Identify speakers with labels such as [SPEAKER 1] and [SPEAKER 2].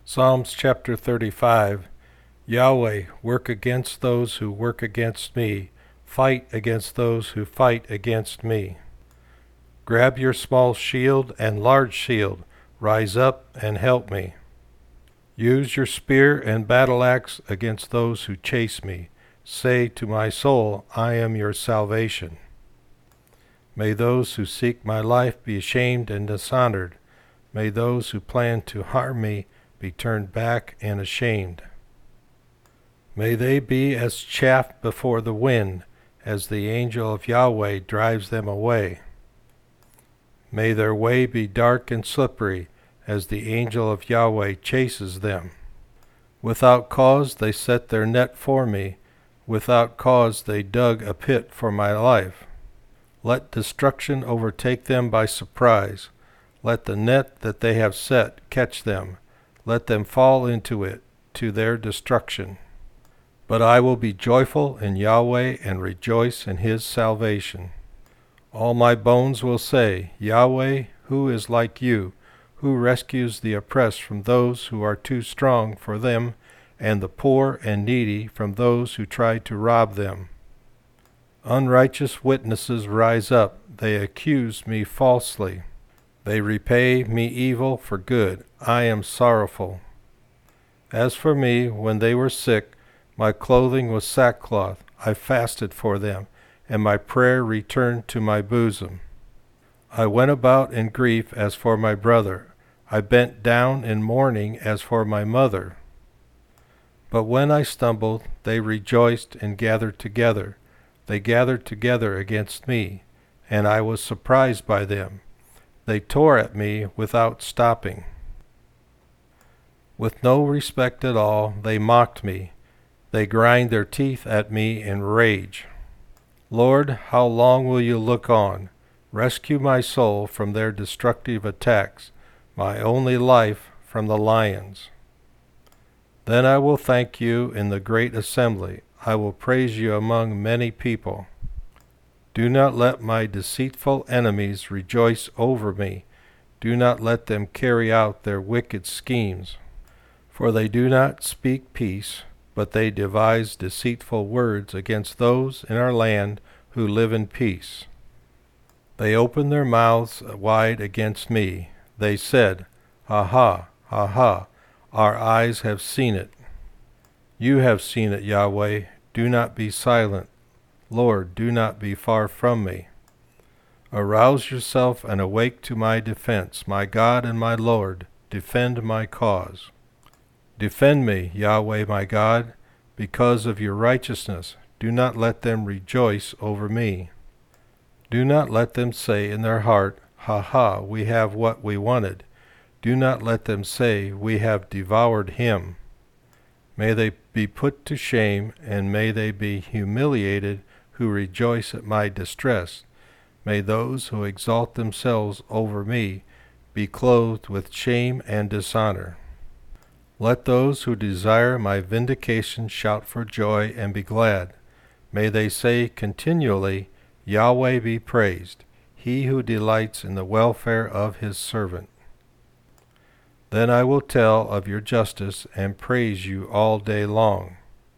[SPEAKER 1] Psalms chapter 35. Yahweh, work against those who work against me. Fight against those who fight against me. Grab your small shield and large shield. Rise up and help me. Use your spear and battle axe against those who chase me. Say to my soul, I am your salvation. May those who seek my life be ashamed and dishonored. May those who plan to harm me be turned back and ashamed. May they be as chaff before the wind, as the angel of Yahweh drives them away. May their way be dark and slippery, as the angel of Yahweh chases them. Without cause they set their net for me, without cause they dug a pit for my life. Let destruction overtake them by surprise. Let the net that they have set catch them. Let them fall into it, to their destruction. But I will be joyful in Yahweh and rejoice in his salvation. All my bones will say, Yahweh, who is like you, who rescues the oppressed from those who are too strong for them, and the poor and needy from those who try to rob them. Unrighteous witnesses rise up, they accuse me falsely. They repay me evil for good. I am sorrowful. As for me, when they were sick, my clothing was sackcloth. I fasted for them, and my prayer returned to my bosom. I went about in grief as for my brother. I bent down in mourning as for my mother. But when I stumbled, they rejoiced and gathered together. They gathered together against me, and I was surprised by them. They tore at me without stopping. With no respect at all, they mocked me. They grind their teeth at me in rage. Lord, how long will you look on? Rescue my soul from their destructive attacks, my only life from the lions. Then I will thank you in the great assembly. I will praise you among many people. Do not let my deceitful enemies rejoice over me. Do not let them carry out their wicked schemes. For they do not speak peace, but they devise deceitful words against those in our land who live in peace. They opened their mouths wide against me. They said, Ha ha, ha ha, our eyes have seen it. You have seen it, Yahweh. Do not be silent. Lord, do not be far from me. Arouse yourself and awake to my defense, my God and my Lord. Defend my cause. Defend me, Yahweh my God, because of your righteousness. Do not let them rejoice over me. Do not let them say in their heart, Ha ha, we have what we wanted. Do not let them say, We have devoured him. May they be put to shame, and may they be humiliated who rejoice at my distress. May those who exalt themselves over me be clothed with shame and dishonor. Let those who desire my vindication shout for joy and be glad. May they say continually, Yahweh be praised, he who delights in the welfare of his servant. Then I will tell of your justice and praise you all day long.